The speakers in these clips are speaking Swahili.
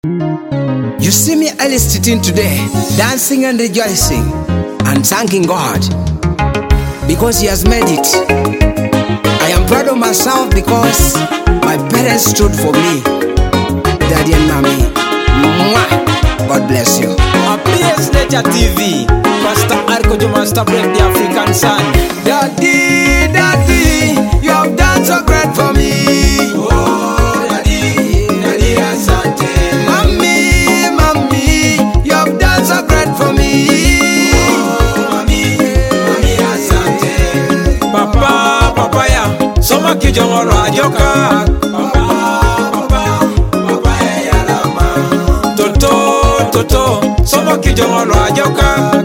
You see me early sitting today, dancing and rejoicing and thanking God because He has made it. I am proud of myself because my parents stood for me, Daddy and Mommy. Mwah! God bless you. PS Nature TV, Pastor Arko Master Break the African Sun. Daddy, Daddy, you have done so great for me. Oh, Daddy, Daddy Asante. Mommy, Mommy, you have done so great for me. Oh, Mommy, Mommy Asante. Papa, Papa ya, soma kijongoro ajoka. Papa ya lama. Toto, soma kijongoro ajoka.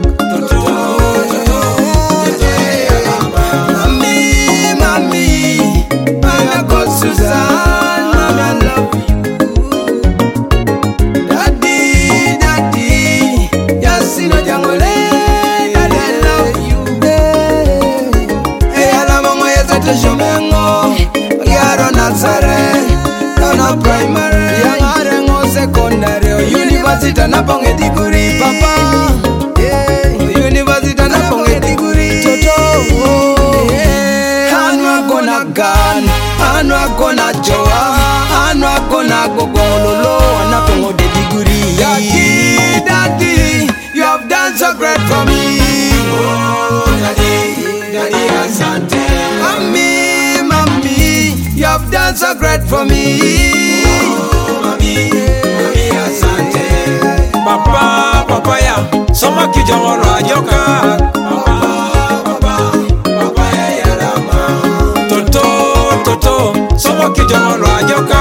Primary, young secondary, university na ponge degree. Papa, university na ponge degree. Toto, anwa gonna gun, anwa gonna joa, anwa gonna go lolo, na ponge degree. Daddy, Daddy, you have done so great for me. Oh, Daddy, Daddy Asante. Mommy, Mommy, you have done so great for me. Papa ya, soma kijongoro ajoka. Papa ya lama. Toto, soma kijongoro ajoka.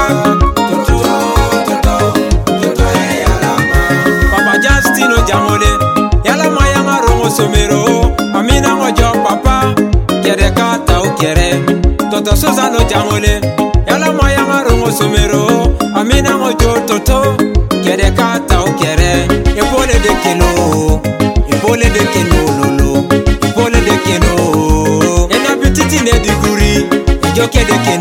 Toto ya lama. Papa Justino jamole, yalama ya marongo somero. Amina mojo papa, kere kata ukere. Toto Susano jamole, yalama ya marongo somero. Amina mojo toto, kere kata ukere. Ipole de keno lolo, ipole de keno. Ena petiti ne diguri, ejoke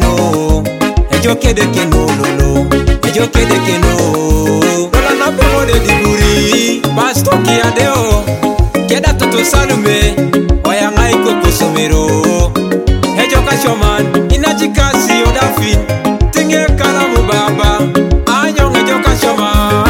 de keno lolo, ejoke de keno. Lola na pemo de diguri, basto ki adeo, keda toto salume, oyanga iko kosomero. Ejoka shoman, inajikasi odafi, tinge kalamu baba, anyong ejoka shoman.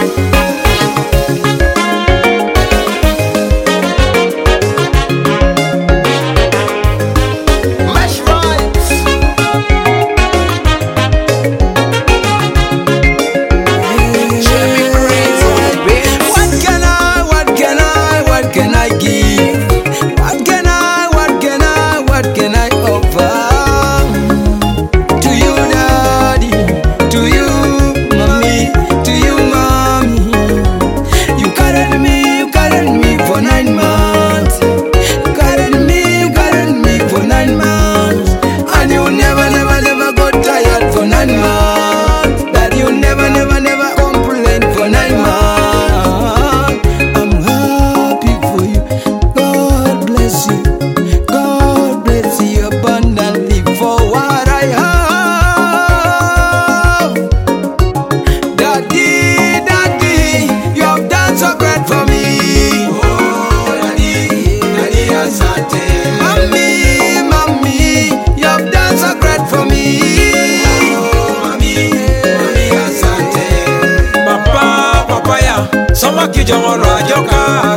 Soma kijongoro ajoka.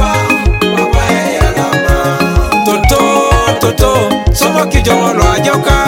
Papa ya lama. Toto, soma kijongoro ajoka.